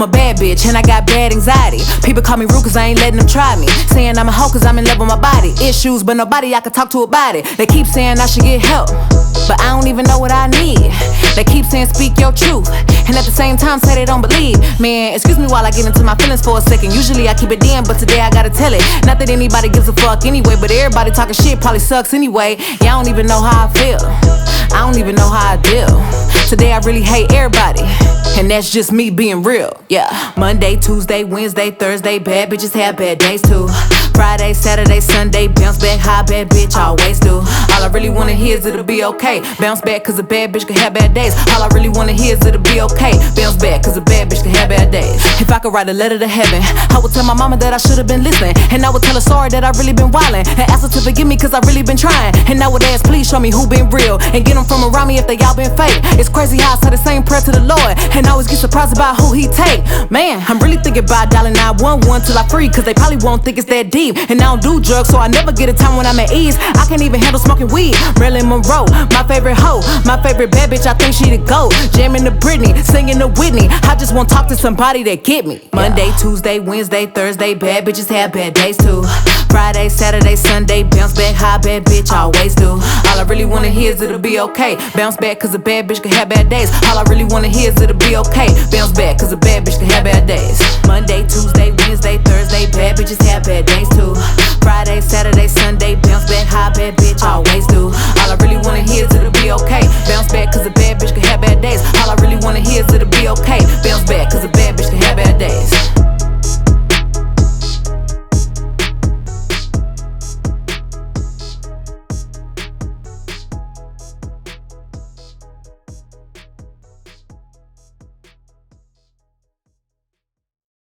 a bad bitch and I got bad anxiety. People call me rude cause I ain't letting them try me. Saying I'm a hoe cause I'm in love with my body. Issues but nobody I can talk to about it. They keep saying I should get help, but I don't even know what I need. They keep saying speak your truth, and at the same time say they don't believe. Man, excuse me while I get into my feelings for a second. Usually I keep it in, but today I gotta tell it. Not that anybody gives a fuck anyway, but everybody talking shit probably sucks anyway. Yeah, I don't even know how I feel, I don't even know how I deal. Today I really hate everybody, and that's just me being real, yeah. Monday, Tuesday, Wednesday, Thursday, bad bitches have bad days too. Friday, Saturday, Sunday, bounce back high, bad bitch always do. All I really wanna hear is it'll be okay. Bounce back cause a bad bitch can have bad days. All I really wanna hear is it'll be okay. Bounce back cause a bad bitch can have bad days. If I could write a letter to heaven, I would tell my mama that I should've been listening, and I would tell her sorry that I really been wildin', and ask her to forgive me cause I really been trying. And I would ask please show me who been real, and get them from around me if they all been fake. It's crazy how I say the same prayer to the Lord, and I always get surprised about who he take. Man, I'm really thinking about dialing 911 till I free, cause they probably won't think it's that deep. And I don't do drugs, so I never get a time when I'm at ease. I can't even handle smoking weed. Marilyn Monroe, my favorite hoe, my favorite bad bitch, I think she the GOAT. Jamming to Britney, singing to Whitney. I just want to talk to somebody that get me. Monday, Tuesday, Wednesday, Thursday, bad bitches have bad days too. Friday, Saturday, Sunday, bounce back high, bad bitch always do. All I really wanna hear is it'll be okay. Bounce back cause a bad bitch can have bad days. All I really wanna hear is it'll be okay. Bounce back cause a bad bitch can have bad days. Monday, Tuesday, Wednesday, Thursday, bad bitches have bad days too. Friday, Saturday, Sunday, bounce back high, bad bitch always do. All I really wanna hear is it'll be okay. Bounce back cause a bad bitch can have bad days. All I really wanna hear is it'll be okay. Bounce back